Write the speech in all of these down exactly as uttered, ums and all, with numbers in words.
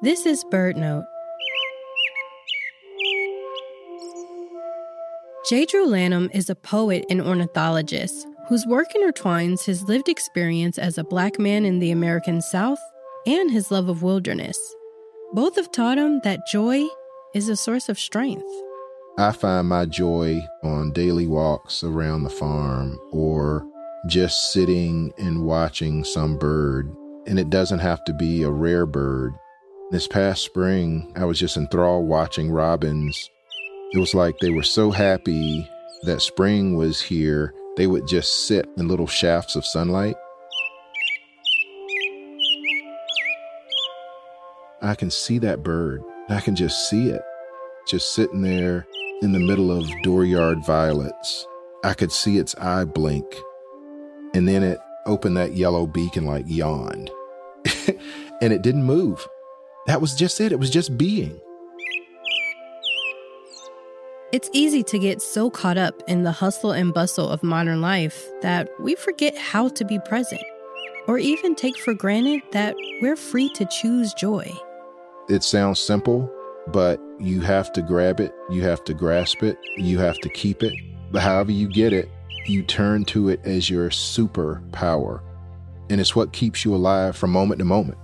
This is BirdNote. J. Drew Lanham is a poet and ornithologist whose work intertwines his lived experience as a Black man in the American South and his love of wilderness. Both have taught him that joy is a source of strength. I find my joy on daily walks around the farm or just sitting and watching some bird. And it doesn't have to be a rare bird. This past spring, I was just enthralled watching robins. It was like they were so happy that spring was here, they would just sit in little shafts of sunlight. I can see that bird. I can just see it, just sitting there in the middle of dooryard violets. I could see its eye blink, and then it opened that yellow beak and like yawned. And it didn't move. That was just it. It was just being. It's easy to get so caught up in the hustle and bustle of modern life that we forget how to be present, or even take for granted that we're free to choose joy. It sounds simple, but you have to grab it, you have to grasp it, you have to keep it. But however you get it, you turn to it as your superpower. And it's what keeps you alive from moment to moment.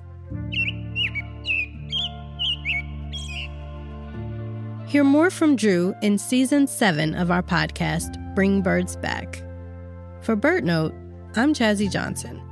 Hear more from Drew in Season seven of our podcast, Bring Birds Back. For BirdNote, I'm Chazzy Johnson.